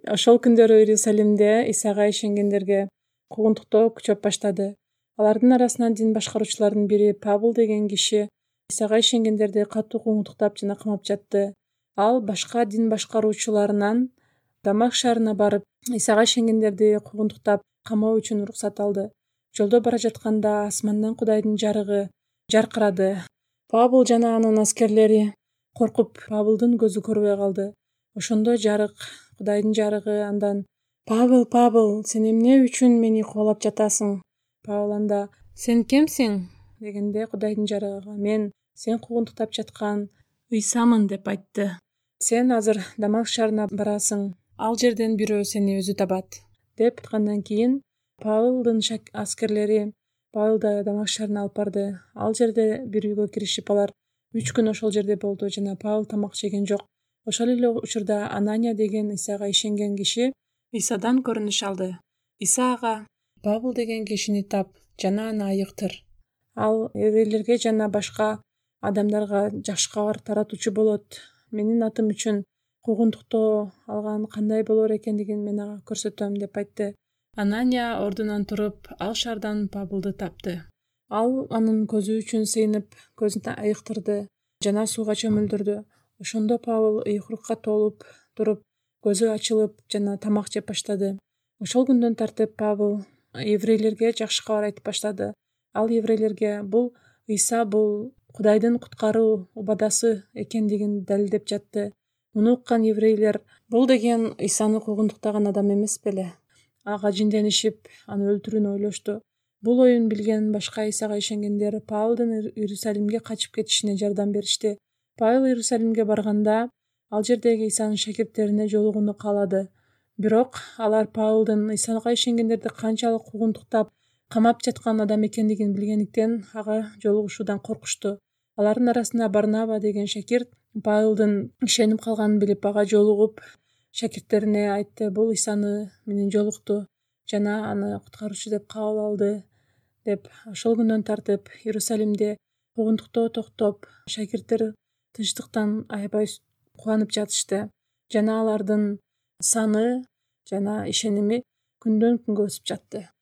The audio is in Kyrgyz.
Ошол күндөрү Иерусалимде Исага ишенгендерге куугунтуктоо күчөп баштады. Алардын арасынан дин башкаруучулардын бири Павыл деген киши Исага ишенгендерди катуу куугунтуктап жана камап жатты. Ал башка дин башкаруучуларынан Дамаск шаарына барып, Исага ишенгендерди куугунтуктап камоо үчүн уруксат алды. Жолдо бара жатканда асмандан Кудайдын жарыгы жаркырады. Павыл жана анын аскерлери коркуп, Павылдын көзү көрбөй калды. Ошондо жарык, Кудайдын жарыгы андан: "Павыл, Павыл, сен эмне үчүн мени кубалап жатасың?" Павыл анда: "Сен кимсиң?" дегенде Кудайдын жарыгы: "Мен сен куугунтуктап жаткан Ыйсамын" деп айтты. "Сен азыр Дамаск шаарына барасың. Ал жерден бирөө сени өзү табат" деп айткандан кийин Павылдын аскерлери Павылды Дамаск шаарына алып барды. Ал жерде бир үйгө киришип, алар 3 күн ошол жерде болду жана Павыл тамак жеген жок. Ошол эле учурда Анания деген Исага ишенген киши Исадан көрүнүш алды. Иса ага: "Павыл деген кишини тап жана аны айыктыр. Ал еврейлерге жана башка адамдарга жакшы кабар таратуучу болот. Менин атым үчүн куугунтуктоо алган кандай болор экендигин мен ага көрсөтөм" деп айтты. Анания ордунан туруп, ал шаардан Павылды тапты. Ал анын көзү үчүн сыйынып, көзүн айыктырды жана сууга чөмүлдүрдү. Ошондо Павыл ыйкурукка толуп туруп, көзү ачылып жана тамак жеп баштады. Ошол күндөн тартып Павыл еврейлерге жакшы кабар айтып баштады. Ал еврейлерге бул Ыйса бул Кудайдын куткаруу убадасы экендигин далилдеп жатты. Муну уккан еврейлер: "Бул деген Ыйсаны куугунтуктаган адам эмес беле?" Ага жинденишип, аны өлтүрүүнү ойлошту. Бул оюн билген башка Исага ишенгендер Павылдын Иерусалимге качып кетишине жардам беришти. Павыл Иерусалимге барганда, ал жердеги Исанын шакирттерине жолугууну каалады. Бирок алар Павылдын Исага ишенгендерди канчалык куугунтуктап, камап жаткан адам экендигин билгендиктен ага жолугушуудан коркушту. Алардын арасында Барнаба деген шакирт Павылдын ишенип калганын билип, ага жолугуп, шакирттерине айтты: "Бул Исаны менен жолукту жана аны куткаруучу деп кабыл алды" деп. Ошол күндөн тартып Иерусалимде куугунтуктоо токтоп, шакирттер тынчтыктан аябай кубанып жатышты жана алардын саны жана ишеними күндөн күнгө өсүп жатты.